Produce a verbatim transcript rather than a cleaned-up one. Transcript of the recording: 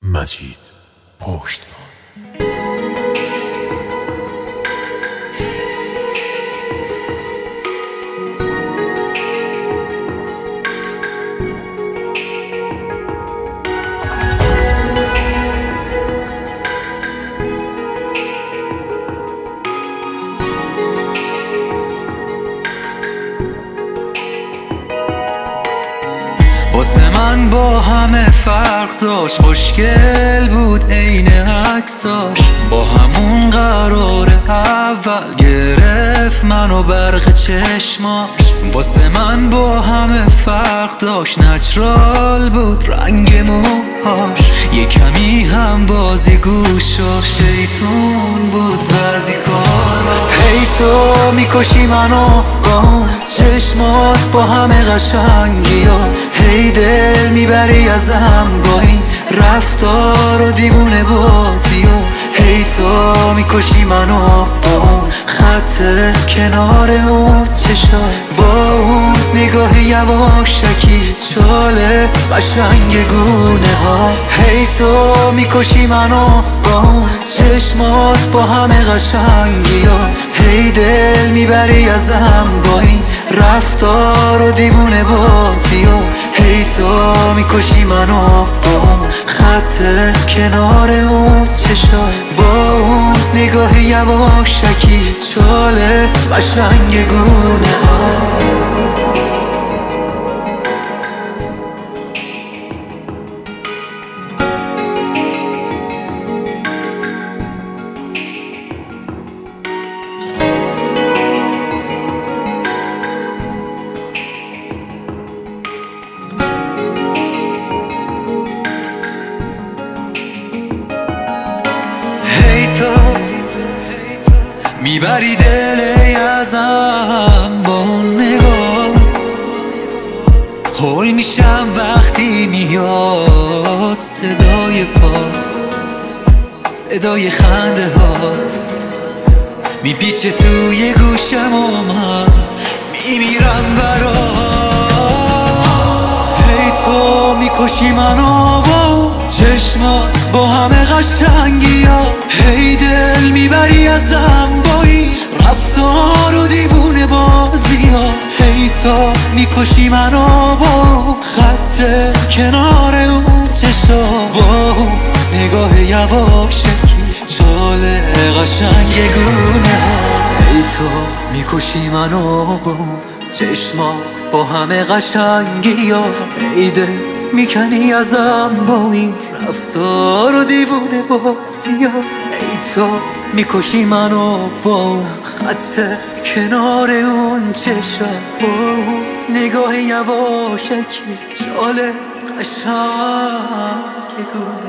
مجید پشتوان. واسه من با همه فرق داشت، خوشگل بود عین عکساش، با همون قرار اول گرفت منو برق چشماش. واسه من با همه فرق داشت، نچرال بود رنگ موهاش، یه کمی هم بازی گوش و شیطون بود بعضی کار. هی تو میکشی منو با اون چشمات، با همه قشنگی ها، هی دل میبری ازم با این رفتار و دیوونه بازی ها. هی تو میکشی منو با اون خط کنار اون چشات، با اون نگاه یواشکی چاله قشنگ گونه ها. هی تو میکشی منو با اون چشمات، با همه قشنگی ها، هی دل میبری ازم با این رفتار و دیوونه بازی ها. هی تو میکشی منو با اون خط کنار اون چشات، با اون نگاه یواشکی چاله قشنگ گونه ها. میبری دل ازم با اون نگاه، هول میشم وقتی میاد صدای پات، صدای خنده هات میپیچه توی گوشم و من میمیرم برات. هی تو میکشی منو با چشمات، با همه قشنگی ها، هی دل میبری ازم با این رفتار و دیوونه بازی ها. هی تو میکشی منو با خط کنار اون چشا، با نگاه یواشکی چاله قشنگ گونه ها. هی تو میکشی منو با چشمات، با همه قشنگی ها، هی دل میکنی ازم با این رفتار و دیوونه بازی ها. ای تو میکشی منو با خط کنار اون چشم، با نگاه یواشکی چاله قشنگ گونه